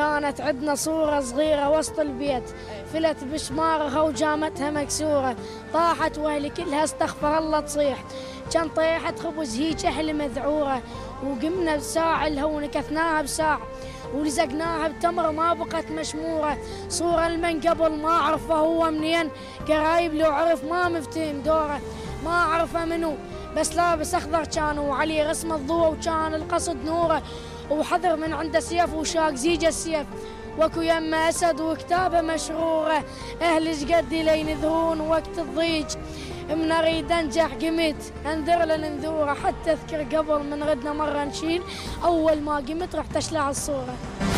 كانت عندنا صورة صغيرة وسط البيت، فلت بشمارها وجامتها مكسورة، طاحت واهلي كلها استغفر الله تصيح، كان طيحت خبز هيج أهل مذعورة، وقمنا بساع الهو نكثناها بساع، ولزقناها بتمر ما بقت مشمورة، صورة المن قبل ما أعرفه هو منين، قرايب لو عرف ما مفتين دوره، ما أعرفه منو بس لابس أخضر كان وعليه رسم الضوء وكان القصد نوره، وحضر من عنده سيف وشاق زيج السيف، وكو يما أسد وكتابه مشرورة، أهل قدي لين يذهون وقت الضيج، من أريد أنجح قمت أنذر للنذورة، حتى أذكر قبل من غدنا مرة نشيل، أول ما قمت رحت أشلع الصورة.